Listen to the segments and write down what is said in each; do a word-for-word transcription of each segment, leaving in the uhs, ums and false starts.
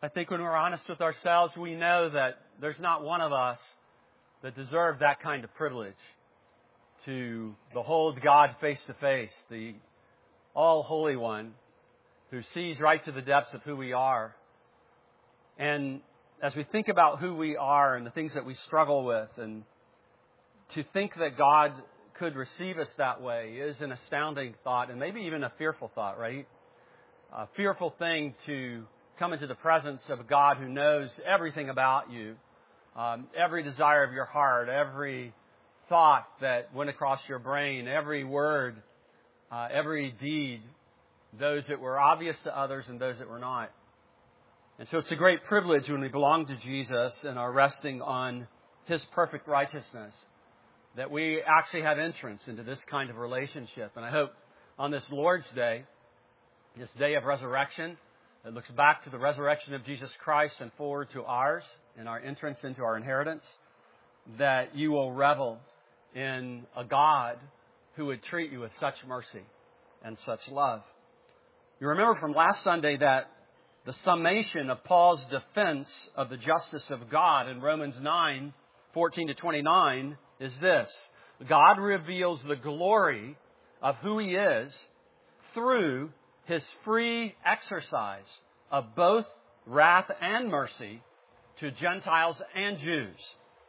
I think when we're honest with ourselves, we know that there's not one of us that deserve that kind of privilege to behold God face to face, the all-holy one who sees right to the depths of who we are. And as we think about who we are and the things that we struggle with, and to think that God could receive us that way is an astounding thought, and maybe even a fearful thought, right? A fearful thing to come into the presence of a God who knows everything about you, um, every desire of your heart, every thought that went across your brain, every word, uh, every deed, those that were obvious to others and those that were not. And so it's a great privilege when we belong to Jesus and are resting on His perfect righteousness that we actually have entrance into this kind of relationship. And I hope on this Lord's Day, this day of resurrection, that looks back to the resurrection of Jesus Christ and forward to ours and our entrance into our inheritance, that you will revel in a God who would treat you with such mercy and such love. You remember from last Sunday that the summation of Paul's defense of the justice of God in Romans nine, fourteen to twenty-nine is this: God reveals the glory of who He is through His free exercise of both wrath and mercy to Gentiles and Jews.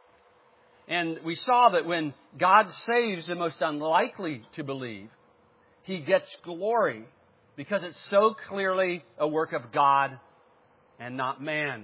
And we saw that when God saves the most unlikely to believe, He gets glory because it's so clearly a work of God and not man.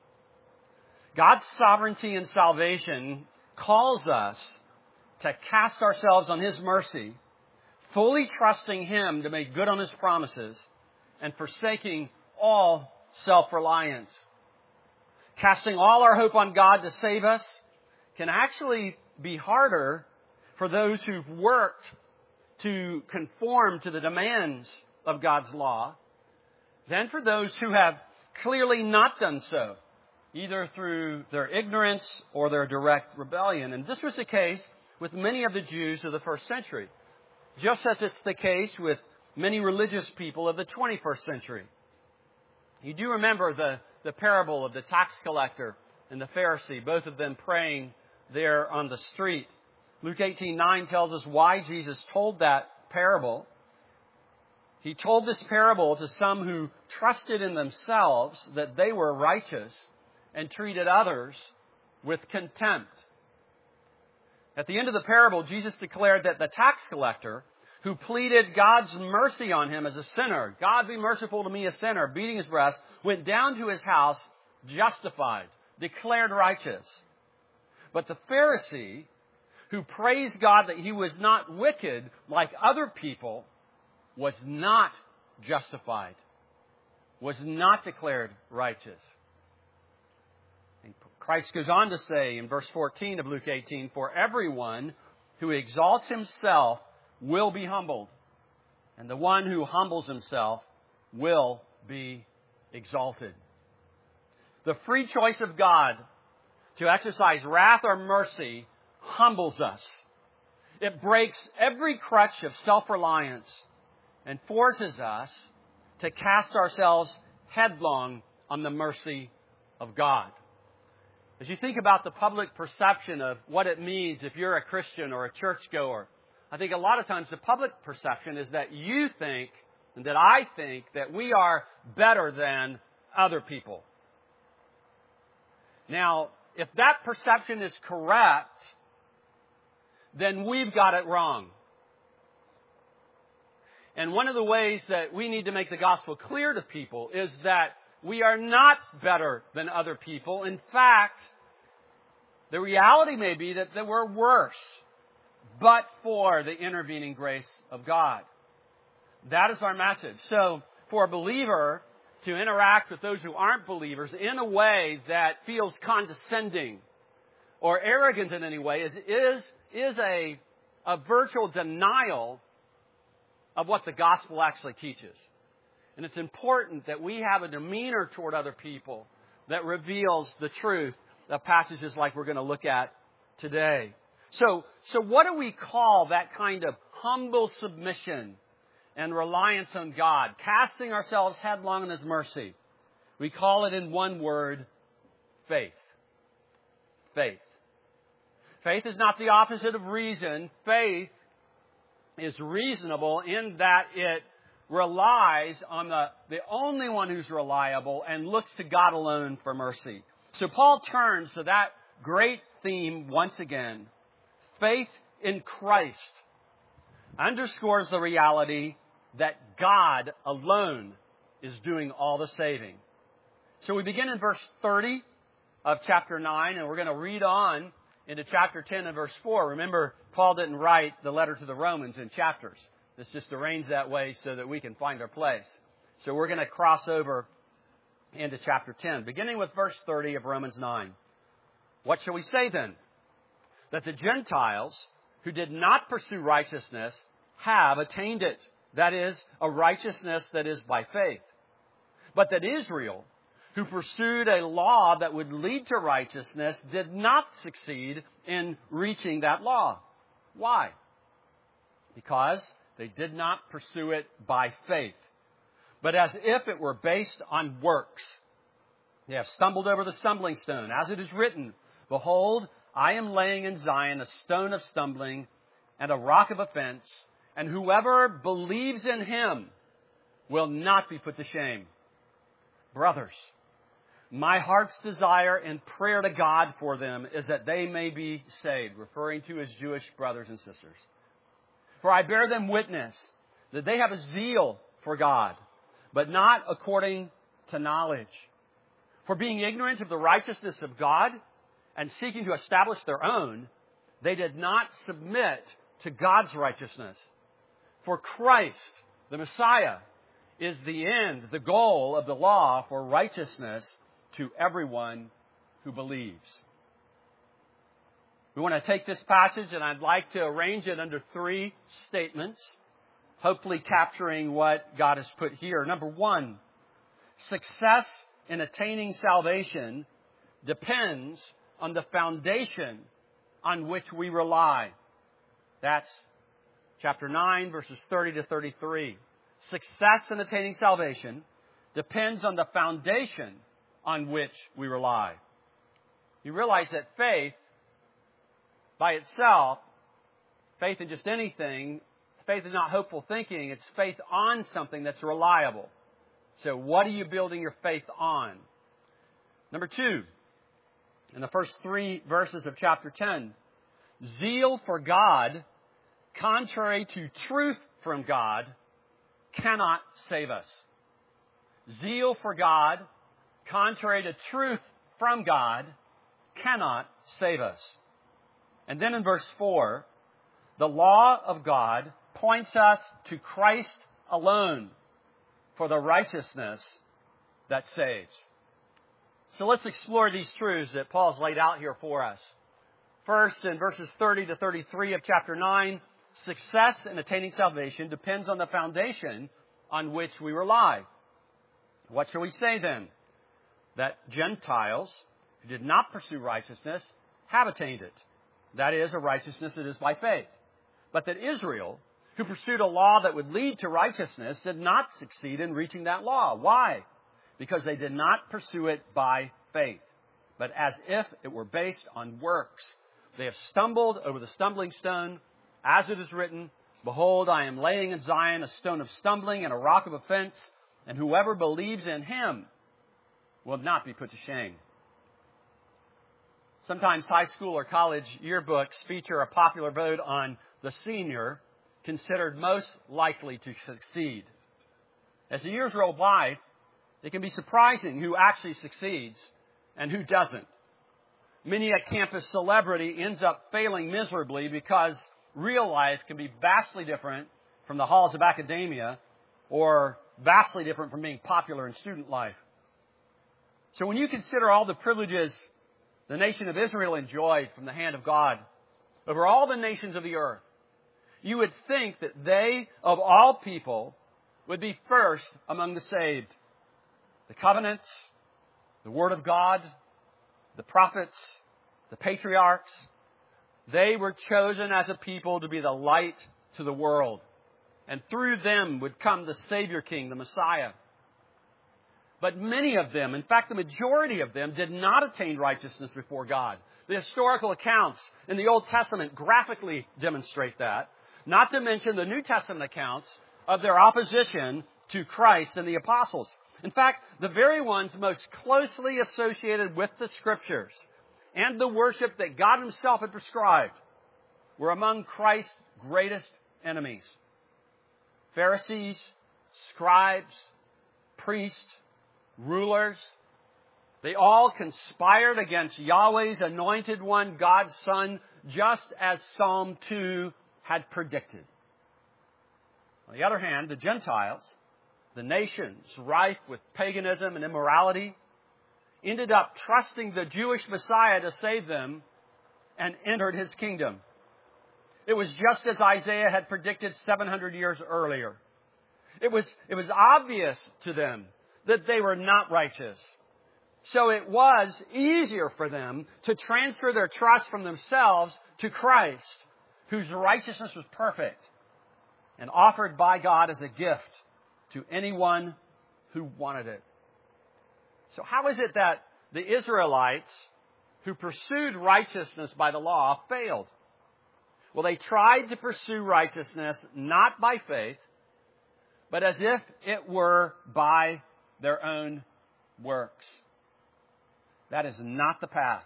God's sovereignty and salvation calls us to cast ourselves on His mercy, fully trusting Him to make good on His promises and forsaking all self-reliance. Casting all our hope on God to save us can actually be harder for those who've worked to conform to the demands of God's law than for those who have clearly not done so, either through their ignorance or their direct rebellion. And this was the case with many of the Jews of the first century, just as it's the case with many religious people of the twenty-first century. You do remember the, the parable of the tax collector and the Pharisee, both of them praying there on the street. Luke eighteen nine tells us why Jesus told that parable. He told this parable to some who trusted in themselves that they were righteous and treated others with contempt. At the end of the parable, Jesus declared that the tax collector, who pleaded God's mercy on him as a sinner, God be merciful to me, a sinner, beating his breast, went down to his house justified, declared righteous. But the Pharisee, who praised God that he was not wicked like other people, was not justified, was not declared righteous. And Christ goes on to say in verse fourteen of Luke eighteen, for everyone who exalts himself will be humbled, and the one who humbles himself will be exalted. The free choice of God to exercise wrath or mercy humbles us. It breaks every crutch of self-reliance and forces us to cast ourselves headlong on the mercy of God. As you think about the public perception of what it means if you're a Christian or a churchgoer, I think a lot of times the public perception is that you think, and that I think, that we are better than other people. Now, if that perception is correct, then we've got it wrong. And one of the ways that we need to make the gospel clear to people is that we are not better than other people. In fact, the reality may be that, that we're worse, but for the intervening grace of God. That is our message. So, for a believer to interact with those who aren't believers in a way that feels condescending or arrogant in any way is, is, is a, a virtual denial of what the gospel actually teaches. And it's important that we have a demeanor toward other people that reveals the truth of passages like we're going to look at today. So, so what do we call that kind of humble submission and reliance on God, casting ourselves headlong in His mercy? We call it in one word, faith. Faith. Faith is not the opposite of reason. Faith is reasonable in that it relies on the, the only one who's reliable and looks to God alone for mercy. So Paul turns to that great theme once again. Faith in Christ underscores the reality that God alone is doing all the saving. So we begin in verse thirty of chapter nine, and we're going to read on into chapter ten and verse four. Remember, Paul didn't write the letter to the Romans in chapters. It's just arranged that way so that we can find our place. So we're going to cross over into chapter ten, beginning with verse thirty of Romans nine. What shall we say then? That the Gentiles who did not pursue righteousness have attained it. That is, a righteousness that is by faith. But that Israel, who pursued a law that would lead to righteousness, did not succeed in reaching that law. Why? Because they did not pursue it by faith, but as if it were based on works. They have stumbled over the stumbling stone. As it is written, behold, I am laying in Zion a stone of stumbling and a rock of offense, and whoever believes in him will not be put to shame. Brothers, my heart's desire and prayer to God for them is that they may be saved, referring to his Jewish brothers and sisters. For I bear them witness that they have a zeal for God, but not according to knowledge. For being ignorant of the righteousness of God and seeking to establish their own, they did not submit to God's righteousness. For Christ, the Messiah, is the end, the goal of the law for righteousness to everyone who believes. We want to take this passage, and I'd like to arrange it under three statements, hopefully capturing what God has put here. Number one, success in attaining salvation depends on the foundation on which we rely. That's chapter nine, verses thirty to thirty-three. Success in attaining salvation depends on the foundation on which we rely. You realize that faith, by itself, faith in just anything, faith is not hopeful thinking. It's faith on something that's reliable. So what are you building your faith on? Number two, in the first three verses of chapter ten, zeal for God, contrary to truth from God, cannot save us. Zeal for God, contrary to truth from God, cannot save us. And then in verse four, the law of God points us to Christ alone for the righteousness that saves. So let's explore these truths that Paul's laid out here for us. First, in verses thirty to thirty-three of chapter nine, success in attaining salvation depends on the foundation on which we rely. What shall we say then? That Gentiles who did not pursue righteousness have attained it. That is, a righteousness that is by faith. But that Israel, who pursued a law that would lead to righteousness, did not succeed in reaching that law. Why? Because they did not pursue it by faith, but as if it were based on works. They have stumbled over the stumbling stone. As it is written, behold, I am laying in Zion a stone of stumbling and a rock of offense, and whoever believes in him will not be put to shame. Sometimes high school or college yearbooks feature a popular vote on the senior considered most likely to succeed. As the years roll by, it can be surprising who actually succeeds and who doesn't. Many a campus celebrity ends up failing miserably because real life can be vastly different from the halls of academia or vastly different from being popular in student life. So when you consider all the privileges the nation of Israel enjoyed from the hand of God over all the nations of the earth, you would think that they, of all people, would be first among the saved. The covenants, the Word of God, the prophets, the patriarchs, they were chosen as a people to be the light to the world. And through them would come the Savior King, the Messiah. But many of them, in fact, the majority of them, did not attain righteousness before God. The historical accounts in the Old Testament graphically demonstrate that. Not to mention the New Testament accounts of their opposition to Christ and the apostles. In fact, the very ones most closely associated with the Scriptures and the worship that God Himself had prescribed were among Christ's greatest enemies. Pharisees, scribes, priests, rulers, they all conspired against Yahweh's anointed one, God's Son, just as Psalm two had predicted. On the other hand, the Gentiles, the nations rife with paganism and immorality, ended up trusting the Jewish Messiah to save them and entered His kingdom. It was just as Isaiah had predicted seven hundred years earlier. It was, it was obvious to them that they were not righteous. So it was easier for them to transfer their trust from themselves to Christ, whose righteousness was perfect and offered by God as a gift to anyone who wanted it. So how is it that the Israelites who pursued righteousness by the law failed? Well, they tried to pursue righteousness not by faith, but as if it were by their own works. That is not the path.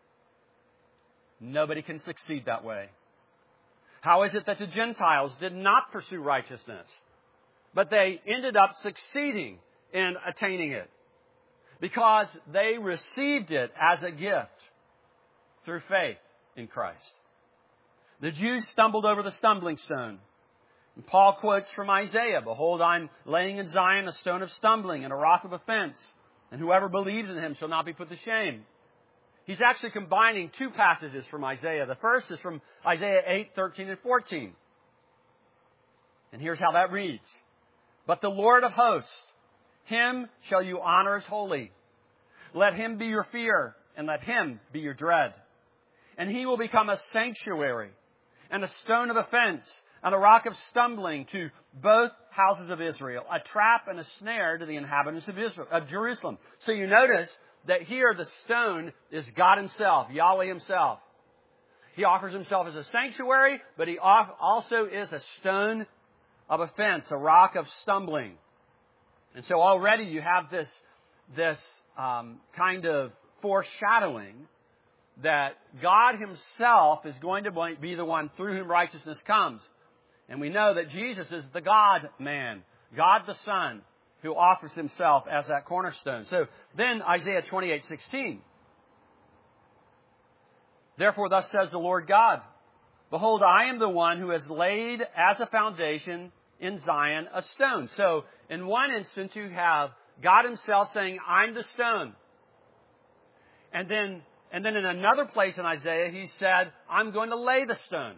Nobody can succeed that way. How is it that the Gentiles did not pursue righteousness, but they ended up succeeding in attaining it? Because they received it as a gift through faith in Christ. The Jews stumbled over the stumbling stone. And Paul quotes from Isaiah, "Behold, I'm laying in Zion a stone of stumbling and a rock of offense, and whoever believes in Him shall not be put to shame." He's actually combining two passages from Isaiah. The first is from Isaiah eight, thirteen, and fourteen. And here's how that reads. "But the Lord of hosts, Him shall you honor as holy. Let Him be your fear, and let Him be your dread. And He will become a sanctuary, and a stone of offense, and a rock of stumbling to both houses of Israel, a trap and a snare to the inhabitants of Israel, of Jerusalem." So you notice that here the stone is God Himself, Yahweh Himself. He offers Himself as a sanctuary, but He also is a stone of offense, a rock of stumbling. And so already you have this, this um, kind of foreshadowing that God Himself is going to be the one through whom righteousness comes. And we know that Jesus is the God-man, God the Son, who offers Himself as that cornerstone. So then Isaiah twenty-eight, sixteen. "Therefore thus says the Lord God, Behold, I am the one who has laid as a foundation in Zion a stone." So in one instance you have God Himself saying, "I'm the stone." And then, and then in another place in Isaiah He said, "I'm going to lay the stone."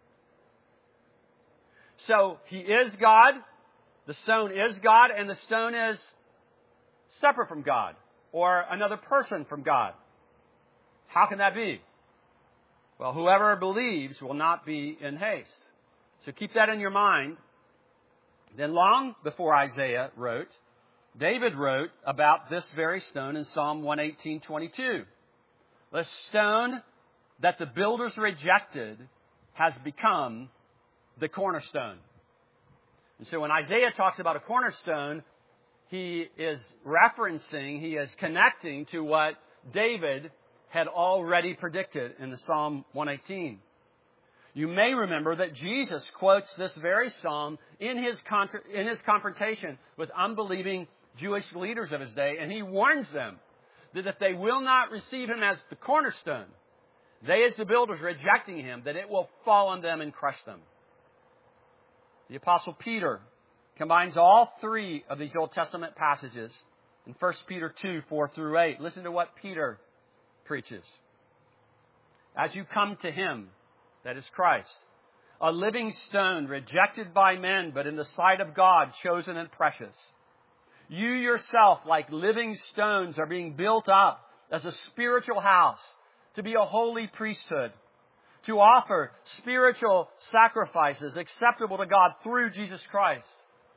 So He is God, the stone is God, and the stone is separate from God, or another person from God. How can that be? Well, whoever believes will not be in haste. So keep that in your mind. Then long before Isaiah wrote, David wrote about this very stone in Psalm one eighteen, twenty-two. "The stone that the builders rejected has become the cornerstone." And so when Isaiah talks about a cornerstone, he is referencing, he is connecting to what David had already predicted in the Psalm one eighteen. You may remember that Jesus quotes this very psalm in his, contra- in his confrontation with unbelieving Jewish leaders of his day, and he warns them that if they will not receive Him as the cornerstone, they as the builders rejecting Him, that it will fall on them and crush them. The Apostle Peter combines all three of these Old Testament passages in First Peter two, four through eight. Listen to what Peter preaches. "As you come to Him," that is Christ, "a living stone rejected by men, but in the sight of God chosen and precious. You yourself, like living stones, are being built up as a spiritual house to be a holy priesthood, to offer spiritual sacrifices acceptable to God through Jesus Christ.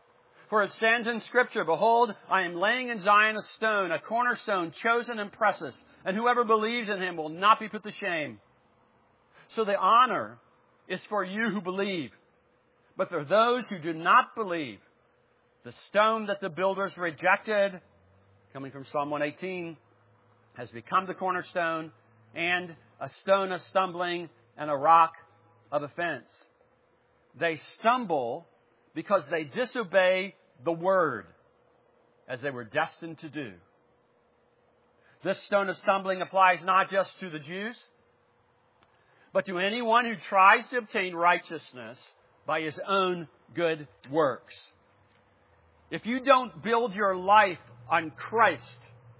For it stands in Scripture, Behold, I am laying in Zion a stone, a cornerstone, chosen and precious, and whoever believes in him will not be put to shame. So the honor is for you who believe. But for those who do not believe, the stone that the builders rejected, coming from Psalm one eighteen, has become the cornerstone and a stone of stumbling and a rock of offense. They stumble because they disobey the word, as they were destined to do. This stone of stumbling applies not just to the Jews, but to anyone who tries to obtain righteousness by his own good works. If you don't build your life on Christ,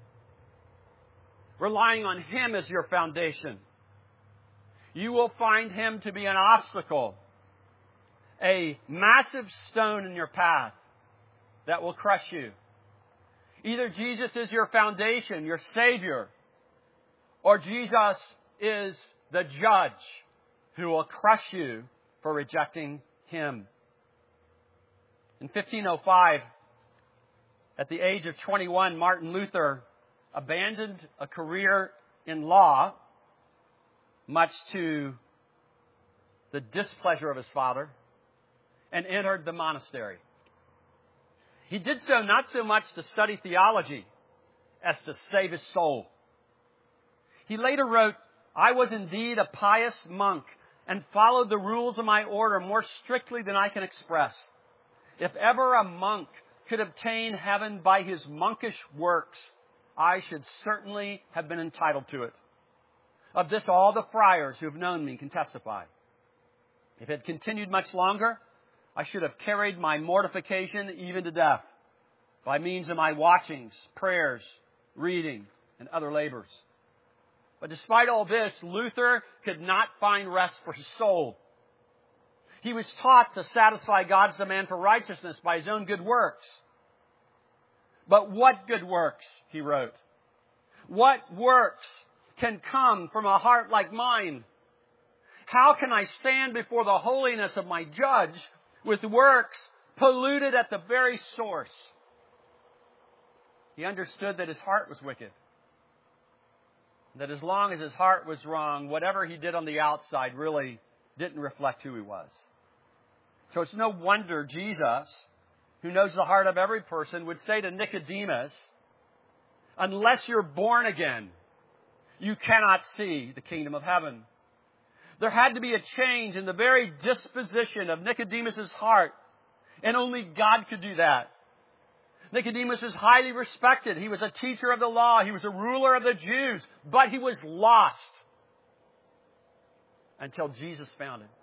relying on Him as your foundation, you will find Him to be an obstacle, a massive stone in your path that will crush you. Either Jesus is your foundation, your Savior, or Jesus is the judge who will crush you for rejecting Him. In fifteen oh five, at the age of twenty-one, Martin Luther abandoned a career in law, much to the displeasure of his father, and entered the monastery. He did so not so much to study theology as to save his soul. He later wrote, I was indeed a pious monk and followed the rules of my order more strictly than I can express. If ever a monk could obtain heaven by his monkish works, I should certainly have been entitled to it. Of this all the friars who have known me can testify. If it had continued much longer, I should have carried my mortification even to death by means of my watchings, prayers, reading, and other labors. But despite all this, Luther could not find rest for his soul. He was taught to satisfy God's demand for righteousness by his own good works. But what good works, he wrote? What works can come from a heart like mine? How can I stand before the holiness of my judge with works polluted at the very source? He understood that his heart was wicked. That as long as his heart was wrong, whatever he did on the outside really didn't reflect who he was. So it's no wonder Jesus, who knows the heart of every person, would say to Nicodemus, unless you're born again, you cannot see the kingdom of heaven. There had to be a change in the very disposition of Nicodemus' heart, and only God could do that. Nicodemus was highly respected. He was a teacher of the law. He was a ruler of the Jews, but he was lost until Jesus found him.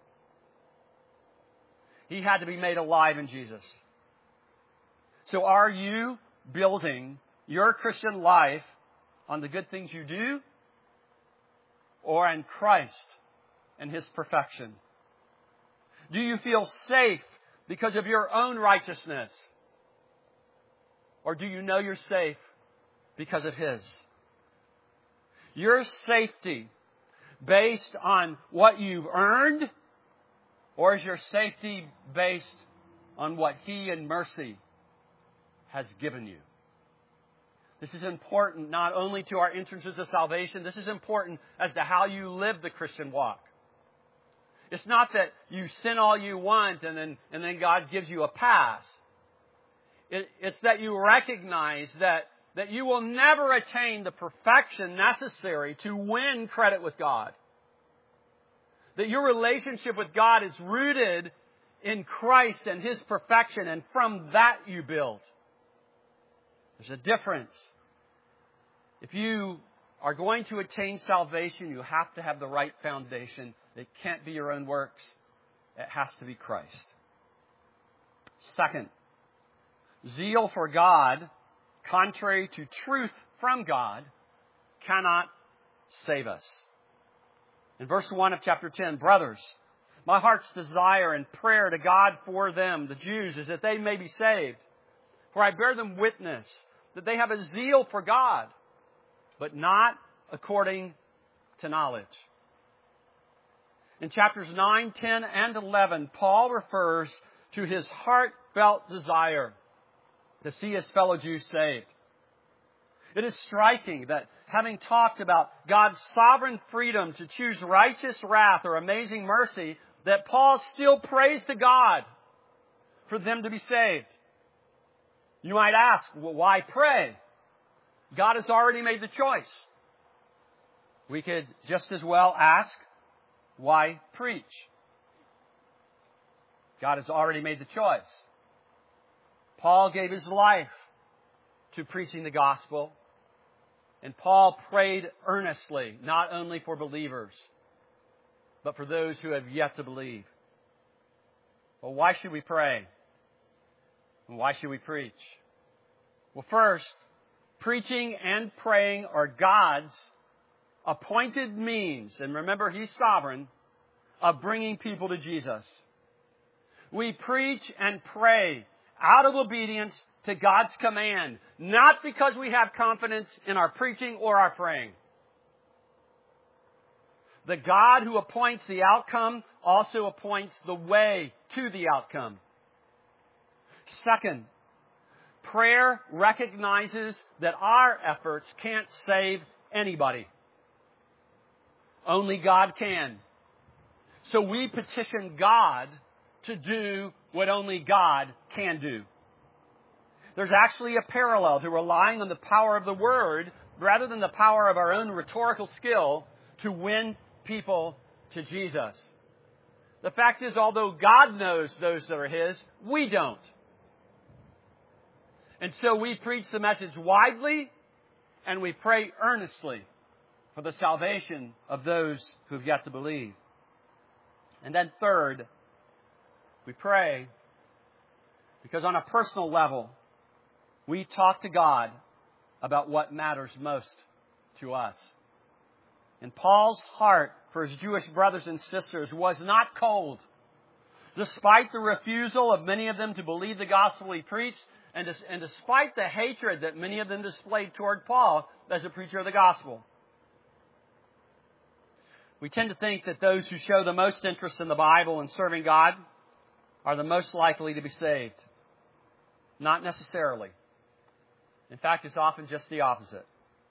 He had to be made alive in Jesus. So are you building your Christian life on the good things you do or on Christ and His perfection? Do you feel safe because of your own righteousness? Or do you know you're safe because of His? Your safety based on what you've earned, or is your safety based on what He in mercy has given you? This is important not only to our entrances to salvation, this is important as to how you live the Christian walk. It's not that you sin all you want and then, and then God gives you a pass. It, it's that you recognize that, that you will never attain the perfection necessary to win credit with God. That your relationship with God is rooted in Christ and His perfection, and from that you build. There's a difference. If you are going to attain salvation, you have to have the right foundation. It can't be your own works. It has to be Christ. Second, zeal for God, contrary to truth from God, cannot save us. In verse one of chapter ten, brothers, my heart's desire and prayer to God for them, the Jews, is that they may be saved. For I bear them witness that they have a zeal for God, but not according to knowledge. In chapters nine, ten, and eleven, Paul refers to his heartfelt desire to see his fellow Jews saved. It is striking that having talked about God's sovereign freedom to choose righteous wrath or amazing mercy, that Paul still prays to God for them to be saved. You might ask, well, why pray? God has already made the choice. We could just as well ask, why preach? God has already made the choice. Paul gave his life to preaching the gospel. And Paul prayed earnestly, not only for believers, but for those who have yet to believe. Well, why should we pray? And why should we preach? Well, first, preaching and praying are God's appointed means, and remember, He's sovereign, of bringing people to Jesus. We preach and pray out of obedience to God's command, not because we have confidence in our preaching or our praying. The God who appoints the outcome also appoints the way to the outcome. Second, prayer recognizes that our efforts can't save anybody. Only God can. So we petition God to do what only God can do. There's actually a parallel to relying on the power of the Word rather than the power of our own rhetorical skill to win people to Jesus. The fact is, although God knows those that are His, we don't. And so we preach the message widely and we pray earnestly for the salvation of those who have yet to believe. And then third, we pray because on a personal level, we talk to God about what matters most to us. And Paul's heart for his Jewish brothers and sisters was not cold. Despite the refusal of many of them to believe the gospel he preached, and, dis- and despite the hatred that many of them displayed toward Paul as a preacher of the gospel. We tend to think that those who show the most interest in the Bible and serving God are the most likely to be saved. Not necessarily. In fact, it's often just the opposite.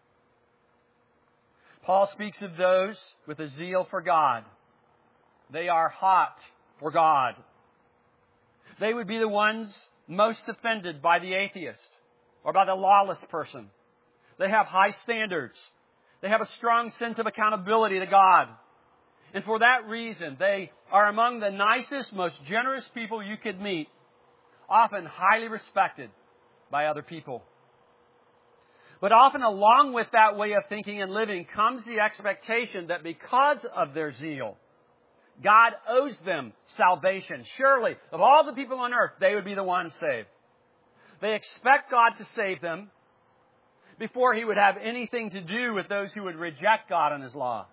Paul speaks of those with a zeal for God. They are hot for God. They would be the ones most offended by the atheist or by the lawless person. They have high standards. They have a strong sense of accountability to God. And for that reason, they are among the nicest, most generous people you could meet, often highly respected by other people. But often along with that way of thinking and living comes the expectation that because of their zeal, God owes them salvation. Surely, of all the people on earth, they would be the ones saved. They expect God to save them before He would have anything to do with those who would reject God and His law.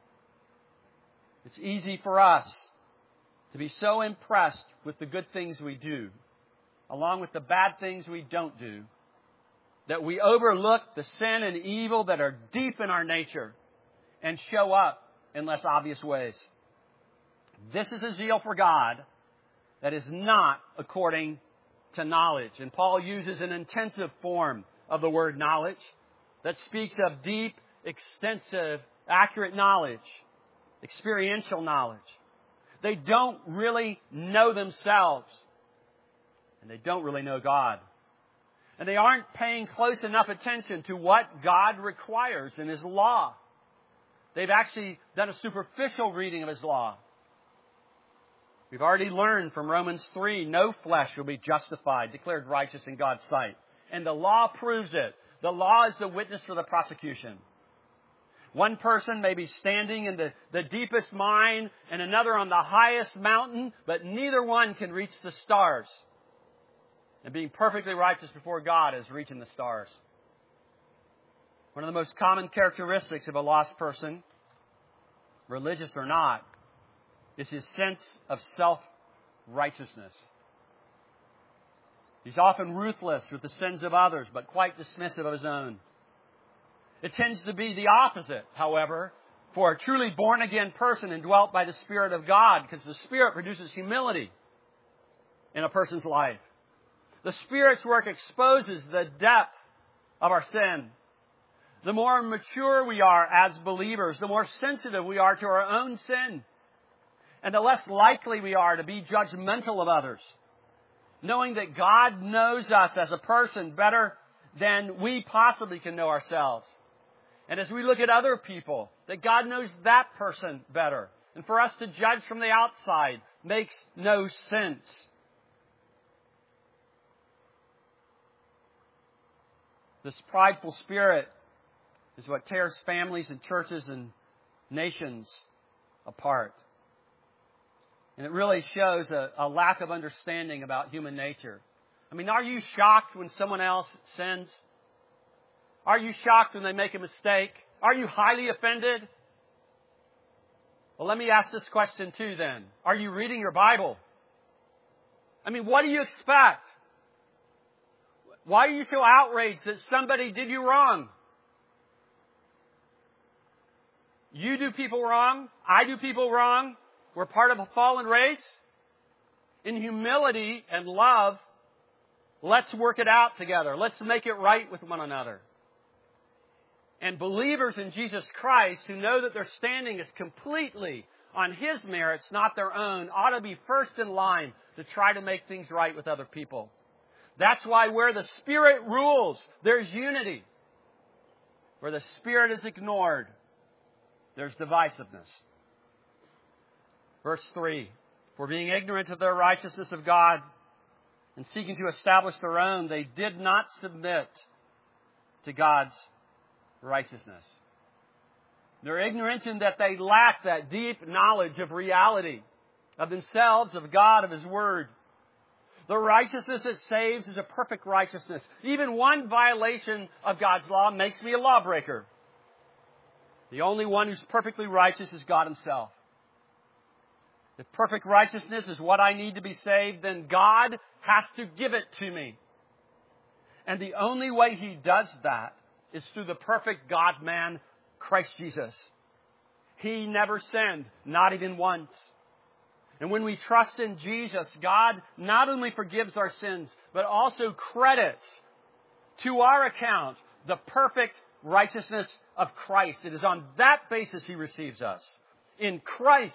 It's easy for us to be so impressed with the good things we do, along with the bad things we don't do, that we overlook the sin and evil that are deep in our nature and show up in less obvious ways. This is a zeal for God that is not according to knowledge. And Paul uses an intensive form of the word knowledge that speaks of deep, extensive, accurate knowledge, experiential knowledge. They don't really know themselves, and they don't really know God. And they aren't paying close enough attention to what God requires in His law. They've actually done a superficial reading of His law. We've already learned from Romans three, no flesh will be justified, declared righteous in God's sight. And the law proves it. The law is the witness for the prosecution. One person may be standing in the, the deepest mine and another on the highest mountain, but neither one can reach the stars. And being perfectly righteous before God is reaching the stars. One of the most common characteristics of a lost person, religious or not, is his sense of self-righteousness. He's often ruthless with the sins of others, but quite dismissive of his own. It tends to be the opposite, however, for a truly born-again person indwelt by the Spirit of God, because the Spirit produces humility in a person's life. The Spirit's work exposes the depth of our sin. The more mature we are as believers, the more sensitive we are to our own sin. And the less likely we are to be judgmental of others, knowing that God knows us as a person better than we possibly can know ourselves. And as we look at other people, that God knows that person better. And for us to judge from the outside makes no sense. This prideful spirit is what tears families and churches and nations apart. And it really shows a, a lack of understanding about human nature. I mean, are you shocked when someone else sins? Are you shocked when they make a mistake? Are you highly offended? Well, let me ask this question too then. Are you reading your Bible? I mean, what do you expect? Why are you so outraged that somebody did you wrong? You do people wrong. I do people wrong. We're part of a fallen race. In humility and love, let's work it out together. Let's make it right with one another. And believers in Jesus Christ who know that their standing is completely on His merits, not their own, ought to be first in line to try to make things right with other people. That's why where the Spirit rules, there's unity. Where the Spirit is ignored, there's divisiveness. Verse three, for being ignorant of the righteousness of God and seeking to establish their own, they did not submit to God's righteousness. They're ignorant in that they lack that deep knowledge of reality, of themselves, of God, of His Word. The righteousness that saves is a perfect righteousness. Even one violation of God's law makes me a lawbreaker. The only one who's perfectly righteous is God Himself. If perfect righteousness is what I need to be saved, then God has to give it to me. And the only way He does that is through the perfect God-man, Christ Jesus. He never sinned, not even once. And when we trust in Jesus, God not only forgives our sins, but also credits to our account the perfect righteousness of Christ. It is on that basis He receives us. In Christ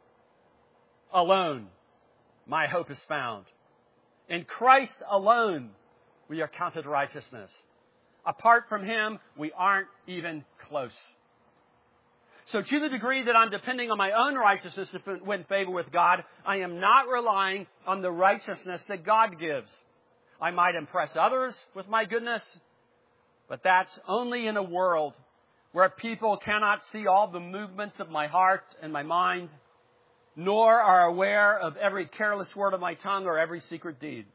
alone, my hope is found. In Christ alone, we are counted righteousness. Apart from Him, we aren't even close. So to the degree that I'm depending on my own righteousness to win favor with God, I am not relying on the righteousness that God gives. I might impress others with my goodness, but that's only in a world where people cannot see all the movements of my heart and my mind, nor are aware of every careless word of my tongue or every secret deed.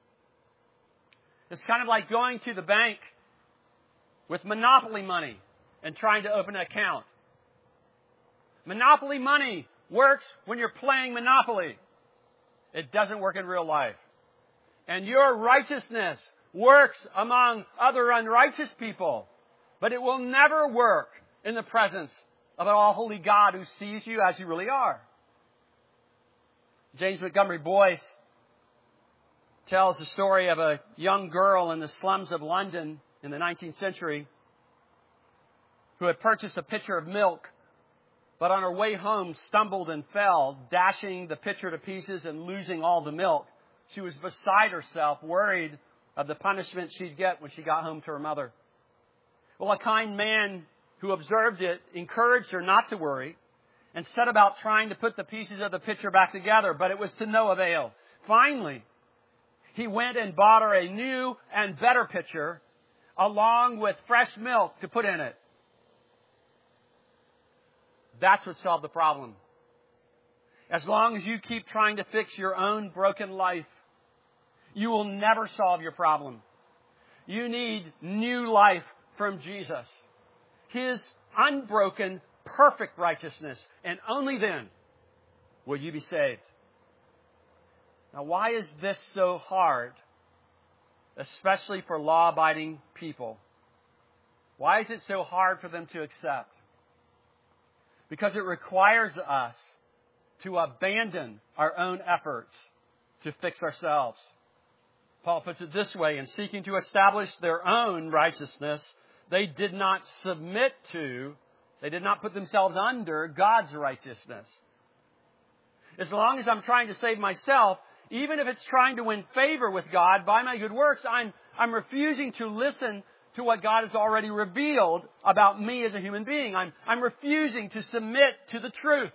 It's kind of like going to the bank with Monopoly money and trying to open an account. Monopoly money works when you're playing Monopoly. It doesn't work in real life. And your righteousness works among other unrighteous people, but it will never work in the presence of an all-holy God who sees you as you really are. James Montgomery Boyce tells the story of a young girl in the slums of London in the nineteenth century who had purchased a pitcher of milk, but on her way home stumbled and fell, dashing the pitcher to pieces and losing all the milk. She was beside herself, worried of the punishment she'd get when she got home to her mother. Well, a kind man who observed it encouraged her not to worry and set about trying to put the pieces of the pitcher back together, but it was to no avail. Finally, he went and bought her a new and better pitcher along with fresh milk to put in it. That's what solved the problem. As long as you keep trying to fix your own broken life, you will never solve your problem. You need new life from Jesus. His unbroken, perfect righteousness. And only then will you be saved. Now, why is this so hard? Especially for law-abiding people. Why is it so hard for them to accept? Because it requires us to abandon our own efforts to fix ourselves. Paul puts it this way, in seeking to establish their own righteousness, they did not submit to, they did not put themselves under God's righteousness. As long as I'm trying to save myself, even if it's trying to win favor with God by my good works, I'm, I'm refusing to listen to what God has already revealed about me as a human being. I'm, I'm refusing to submit to the truth.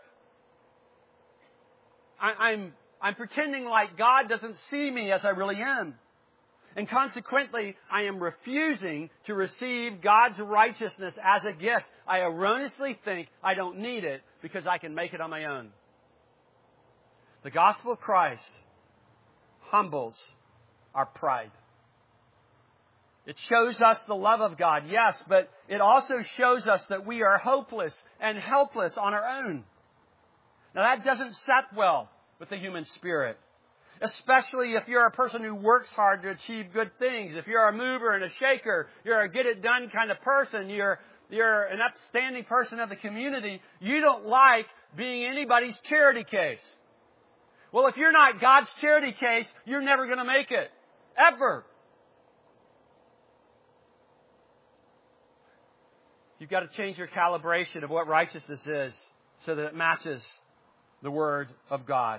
I, I'm, I'm pretending like God doesn't see me as I really am. And consequently, I am refusing to receive God's righteousness as a gift. I erroneously think I don't need it because I can make it on my own. The gospel of Christ humbles our pride. It shows us the love of God, yes, but it also shows us that we are hopeless and helpless on our own. Now that doesn't set well with the human spirit, especially if you're a person who works hard to achieve good things. If you're a mover and a shaker, you're a get-it-done kind of person, you're, you're an upstanding person of the community, you don't like being anybody's charity case. Well, if you're not God's charity case, you're never going to make it. Ever. You've got to change your calibration of what righteousness is so that it matches the Word of God.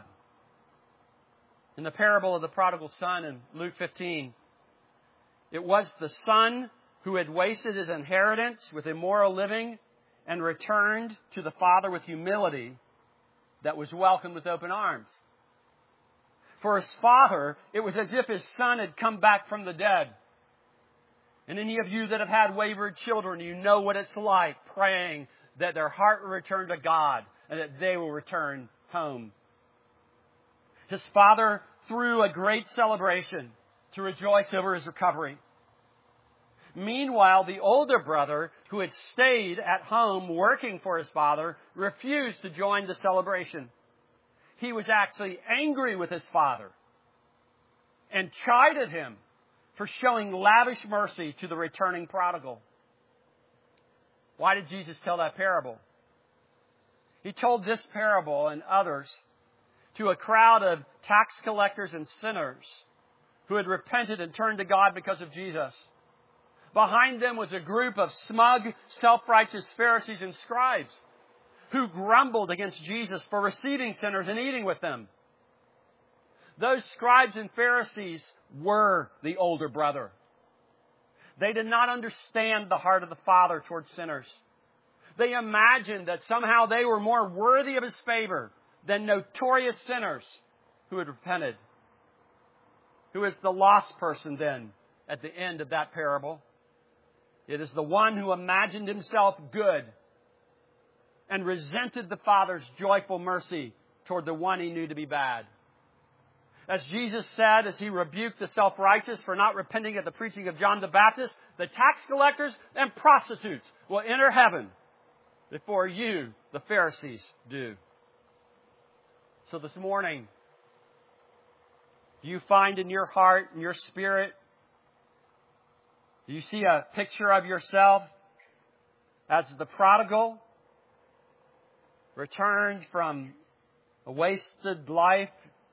In the parable of the prodigal son in Luke fifteen, it was the son who had wasted his inheritance with immoral living and returned to the father with humility that was welcomed with open arms. For his father, it was as if his son had come back from the dead. And any of you that have had wayward children, you know what it's like praying that their heart will return to God and that they will return home. His father threw a great celebration to rejoice over his recovery. Meanwhile, the older brother, who had stayed at home working for his father, refused to join the celebration. He was actually angry with his father and chided him for showing lavish mercy to the returning prodigal. Why did Jesus tell that parable? He told this parable and others to a crowd of tax collectors and sinners who had repented and turned to God because of Jesus. Behind them was a group of smug, self-righteous Pharisees and scribes who grumbled against Jesus for receiving sinners and eating with them. Those scribes and Pharisees were the older brother. They did not understand the heart of the Father towards sinners. They imagined that somehow they were more worthy of His favor than notorious sinners who had repented. Who is the lost person then at the end of that parable? It is the one who imagined himself good and resented the Father's joyful mercy toward the one he knew to be bad. As Jesus said, as He rebuked the self-righteous for not repenting at the preaching of John the Baptist, the tax collectors and prostitutes will enter heaven before you, the Pharisees, do. So this morning, do you find in your heart, in your spirit, do you see a picture of yourself as the prodigal returned from a wasted life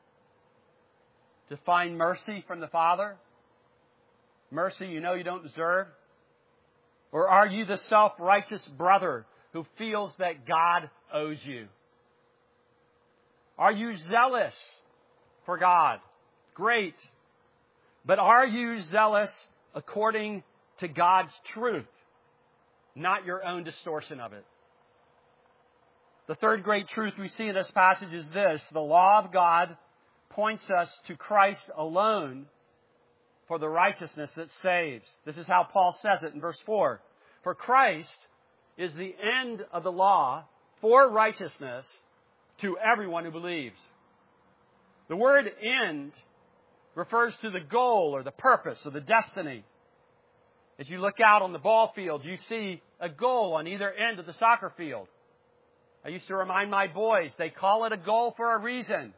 to find mercy from the Father? Mercy you know you don't deserve? Or are you the self-righteous brother who feels that God owes you? Are you zealous for God? Great. But are you zealous according to God's truth, not your own distortion of it? The third great truth we see in this passage is this: the law of God points us to Christ alone for the righteousness that saves. This is how Paul says it in verse four. For Christ is the end of the law for righteousness to everyone who believes. The word end refers to the goal or the purpose or the destiny. As you look out on the ball field, you see a goal on either end of the soccer field. I used to remind my boys, they call it a goal for a reason.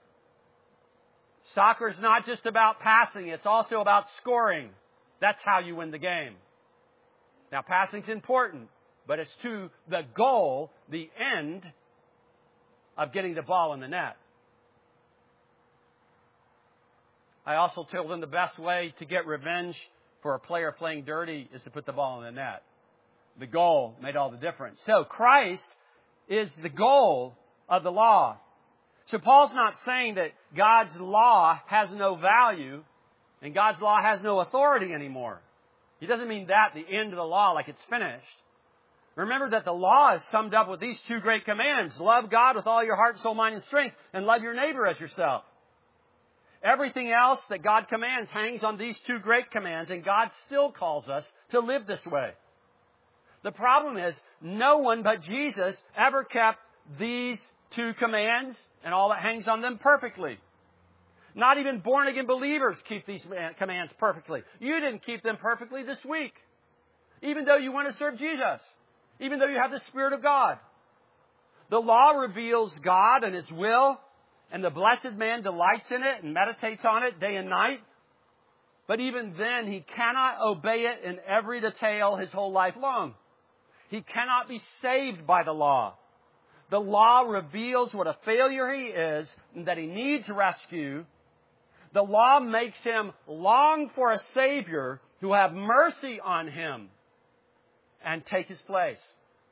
Soccer is not just about passing, it's also about scoring. That's how you win the game. Now, passing's important, but it's to the goal, the end of getting the ball in the net. I also told them the best way to get revenge for a player playing dirty is to put the ball in the net. The goal made all the difference. So Christ is the goal of the law. So Paul's not saying that God's law has no value and God's law has no authority anymore. He doesn't mean that, the end of the law, like it's finished. Remember that the law is summed up with these two great commands. Love God with all your heart, soul, mind, and strength, and love your neighbor as yourself. Everything else that God commands hangs on these two great commands, and God still calls us to live this way. The problem is, no one but Jesus ever kept these two commands and all that hangs on them perfectly. Not even born-again believers keep these commands perfectly. You didn't keep them perfectly this week, even though you want to serve Jesus, even though you have the Spirit of God. The law reveals God and His will, and the blessed man delights in it and meditates on it day and night. But even then, he cannot obey it in every detail his whole life long. He cannot be saved by the law. The law reveals what a failure he is and that he needs rescue. The law makes him long for a Savior who will have mercy on him and take his place.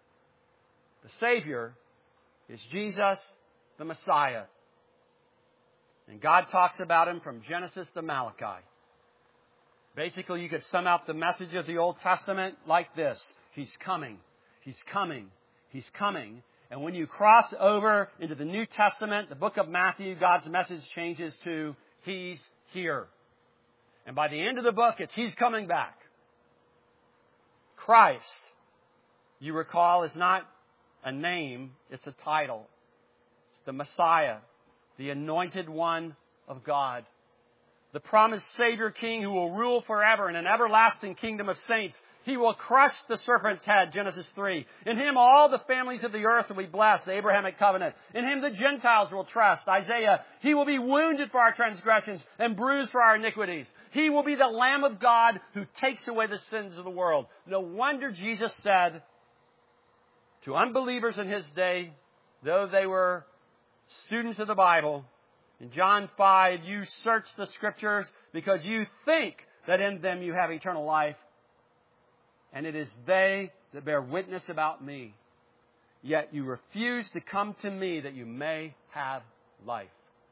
The Savior is Jesus, the Messiah. And God talks about Him from Genesis to Malachi. Basically, you could sum up the message of the Old Testament like this. He's coming. He's coming. He's coming. And when you cross over into the New Testament, the book of Matthew, God's message changes to He's here. And by the end of the book, it's He's coming back. Christ, you recall, is not a name, it's a title. It's the Messiah, the anointed one of God. The promised Savior King who will rule forever in an everlasting kingdom of saints. He will crush the serpent's head, Genesis three. In Him all the families of the earth will be blessed, the Abrahamic covenant. In Him the Gentiles will trust, Isaiah. He will be wounded for our transgressions and bruised for our iniquities. He will be the Lamb of God who takes away the sins of the world. No wonder Jesus said to unbelievers in His day, though they were students of the Bible, in John five, you search the Scriptures because you think that in them you have eternal life. And it is they that bear witness about me. Yet you refuse to come to me that you may have life.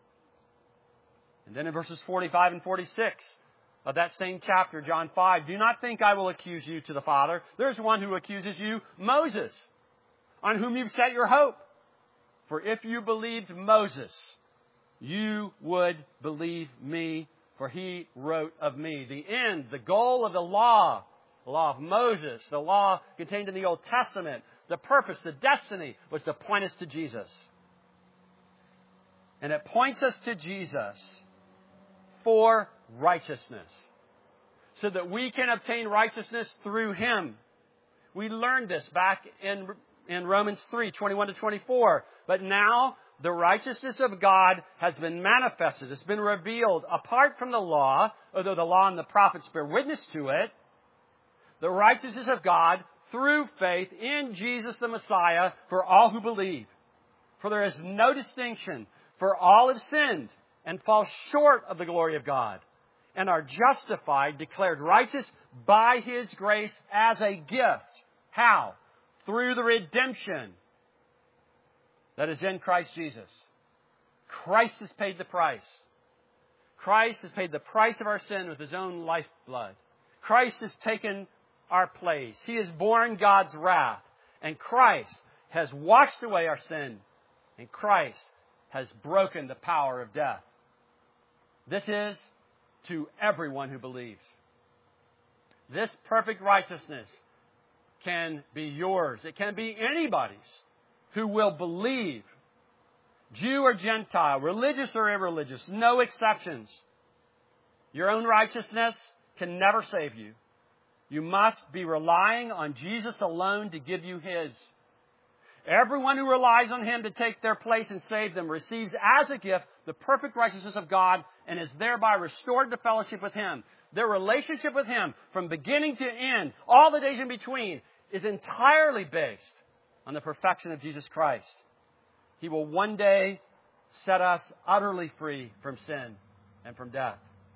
And then in verses forty-five and forty-six of that same chapter, John five, do not think I will accuse you to the Father. There's one who accuses you, Moses, on whom you've set your hope. For if you believed Moses, you would believe me, for he wrote of me. The end, the goal of the law, the law of Moses, the law contained in the Old Testament, the purpose, the destiny, was to point us to Jesus. And it points us to Jesus for righteousness, so that we can obtain righteousness through Him. We learned this back in, in Romans three, twenty-one to twenty-four. But now the righteousness of God has been manifested. It's been revealed apart from the law, although the law and the prophets bear witness to it. The righteousness of God through faith in Jesus the Messiah for all who believe. For there is no distinction, for all have sinned and fall short of the glory of God, and are justified, declared righteous by His grace as a gift. How? Through the redemption that is in Christ Jesus. Christ has paid the price. Christ has paid the price of our sin with His own lifeblood. Christ has taken our place. He has borne God's wrath. And Christ has washed away our sin. And Christ has broken the power of death. This is to everyone who believes. This perfect righteousness can be yours. It can be anybody's who will believe. Jew or Gentile, religious or irreligious, no exceptions. Your own righteousness can never save you. You must be relying on Jesus alone to give you His. Everyone who relies on Him to take their place and save them receives as a gift the perfect righteousness of God and is thereby restored to fellowship with Him. Their relationship with Him from beginning to end, all the days in between, is entirely based on the perfection of Jesus Christ. He will one day set us utterly free from sin and from death.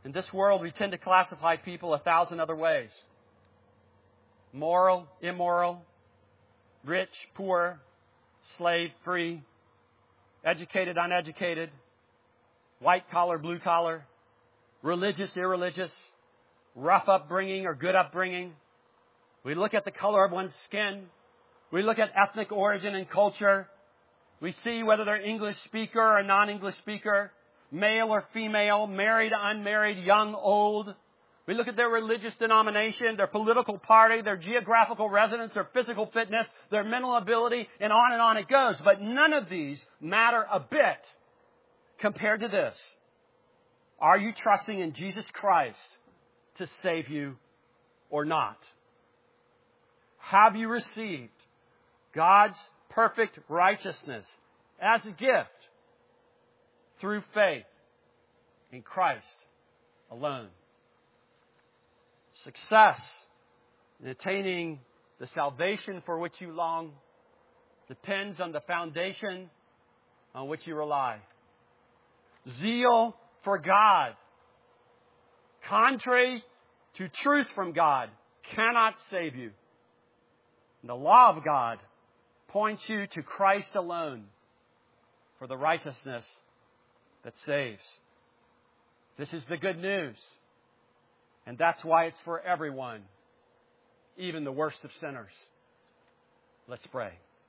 In this world, we tend to classify people a thousand other ways. Moral, immoral, rich, poor, slave, free, educated, uneducated, white collar, blue collar, religious, irreligious, rough upbringing or good upbringing. We look at the color of one's skin. We look at ethnic origin and culture. We see whether they're English speaker or non-English speaker, male or female, married, unmarried, young, old. We look at their religious denomination, their political party, their geographical residence, their physical fitness, their mental ability, and on and on it goes. But none of these matter a bit compared to this. Are you trusting in Jesus Christ to save you or not? Have you received God's perfect righteousness as a gift through faith in Christ alone? Success in attaining the salvation for which you long depends on the foundation on which you rely. Zeal for God, contrary to truth from God, cannot save you. And the law of God points you to Christ alone for the righteousness that saves. This is the good news. And that's why it's for everyone, even the worst of sinners. Let's pray.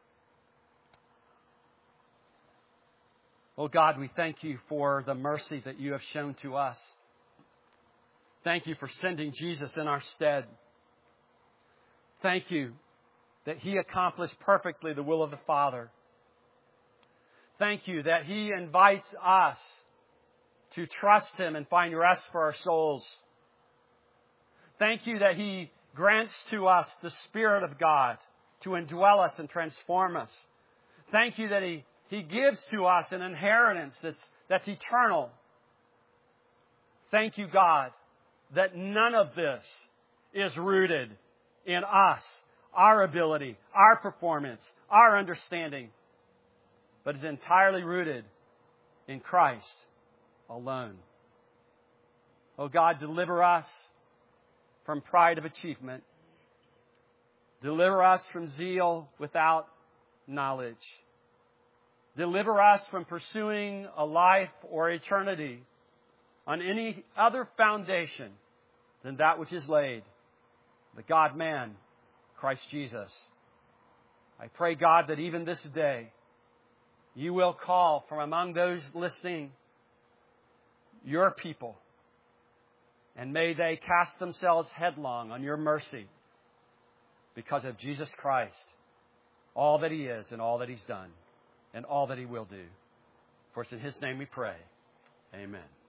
Oh God, we thank you for the mercy that you have shown to us. Thank you for sending Jesus in our stead. Thank you that He accomplished perfectly the will of the Father. Thank you that He invites us to trust Him and find rest for our souls. Thank you that He grants to us the Spirit of God to indwell us and transform us. Thank you that He, he gives to us an inheritance that's, that's eternal. Thank you, God, that none of this is rooted in us, our ability, our performance, our understanding, but is entirely rooted in Christ alone. Oh God, deliver us from pride of achievement. Deliver us from zeal without knowledge. Deliver us from pursuing a life or eternity on any other foundation than that which is laid, the God-man, Christ Jesus. I pray, God, that even this day, you will call from among those listening your people, and may they cast themselves headlong on your mercy because of Jesus Christ, all that He is and all that He's done and all that He will do. For it's in His name we pray. Amen.